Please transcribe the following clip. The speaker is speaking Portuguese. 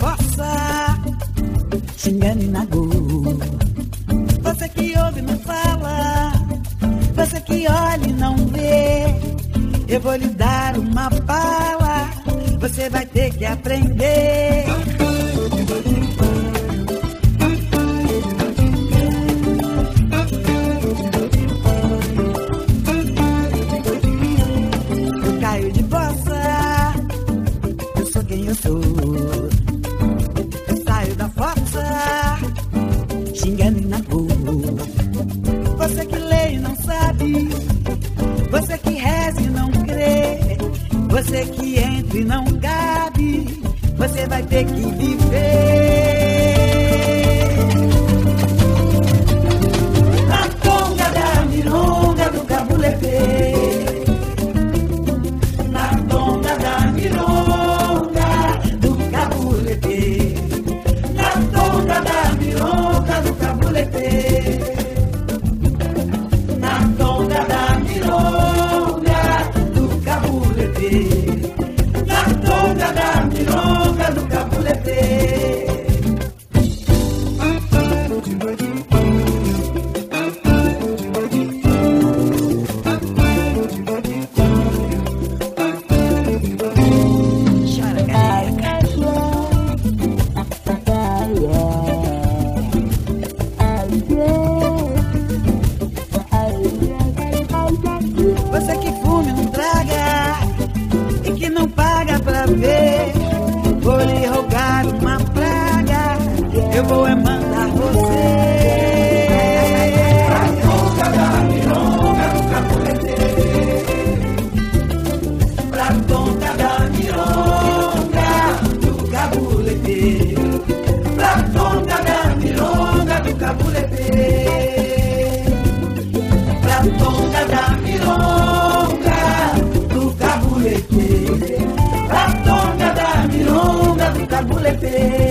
fossa, xingando na go. Você que ouve e não fala, você que olha e não vê, eu vou lhe dar uma bala, você vai ter que aprender. Eu caio de bossa, eu sou quem eu sou. Eu saio da fossa, xingando na rua. Você que lê e não sabe, você que reza e não crê, você que entra e não cabe, você vai ter que viver. Na tonga da mironga do Cabulebê, na tonga da mironga do Cabulebê, na tonga da mironga do Cabulebê, na tonga da mironga do Cabulebê, na tonga da mironga do Cabulebê. Chora, careca. Você que fuma e não traga e que não paga pra ver, vou lhe rogar uma praga, eu vou é mandar você pra tonga da mironga do Cabulebê, pra tonga da mironga do Cabulebê, pra tonga da mironga do Cabulebê, pra tonga da mironga do Cabulebê, pra tonga da mironga do Cabulebê.